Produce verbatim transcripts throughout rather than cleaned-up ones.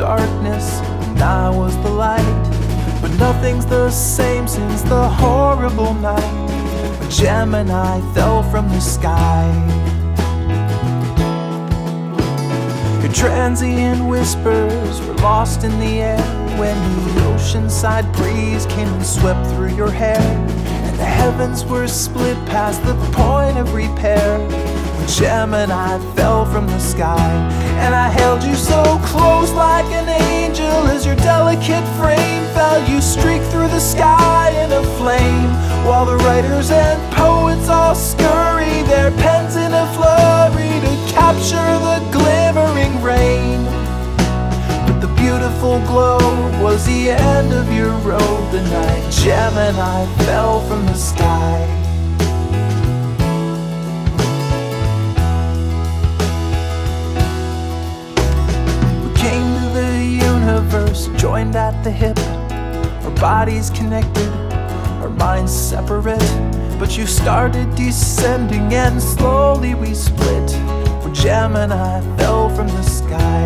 darkness and I was the light. But nothing's the same since the horrible night when Gemini fell from the sky. Your transient whispers were lost in the air when the oceanside breeze came and swept through your hair, and the heavens were split past the point of repair when Gemini fell from the sky. And I held you so close like an angel as your delicate frame felt. You streaked through the sky in a flame, while the writers and poets all scurry their pens in a flurry to capture the glimmering rain. But the beautiful glow was the end of your road the night Gemini fell from the sky. Joined at the hip, our bodies connected, our minds separate. But you started descending and slowly we split when Gemini fell from the sky.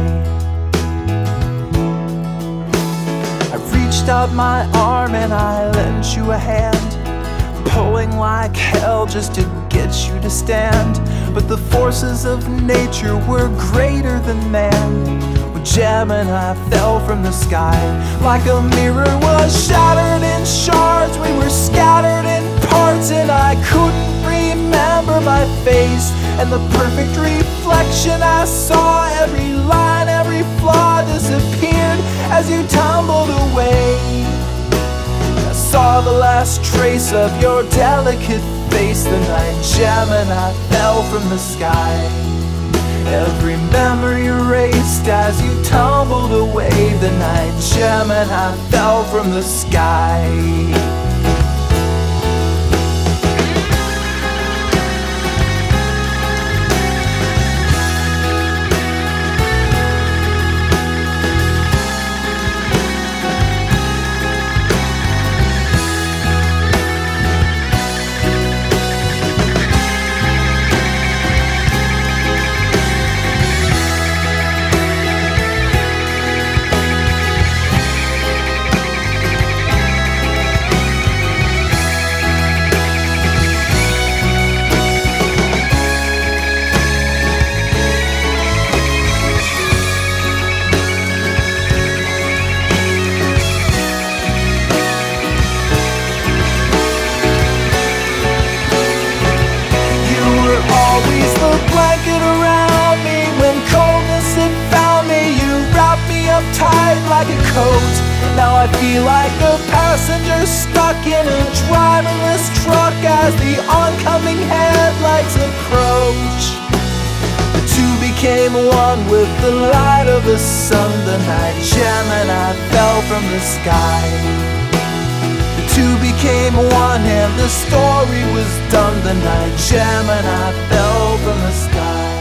I reached out my arm and I lent you a hand, pulling like hell just to get you to stand. But the forces of nature were greater than man. Gemini fell from the sky like a mirror was shattered in shards. We were scattered in parts and I couldn't remember my face and the perfect reflection I saw. Every line, every flaw disappeared as you tumbled away. I saw the last trace of your delicate face the night Gemini fell from the sky. Every memory erased as you tumbled away the night Gemini fell from the sky. Always the blanket around me when coldness had found me. You wrapped me up tight like a coat. Now I feel like a passenger stuck in a driverless truck as the oncoming headlights approach. The two became one with the light of the sun the night Gemini fell from the sky. Two became one and the story was done the night Gemini fell from the sky.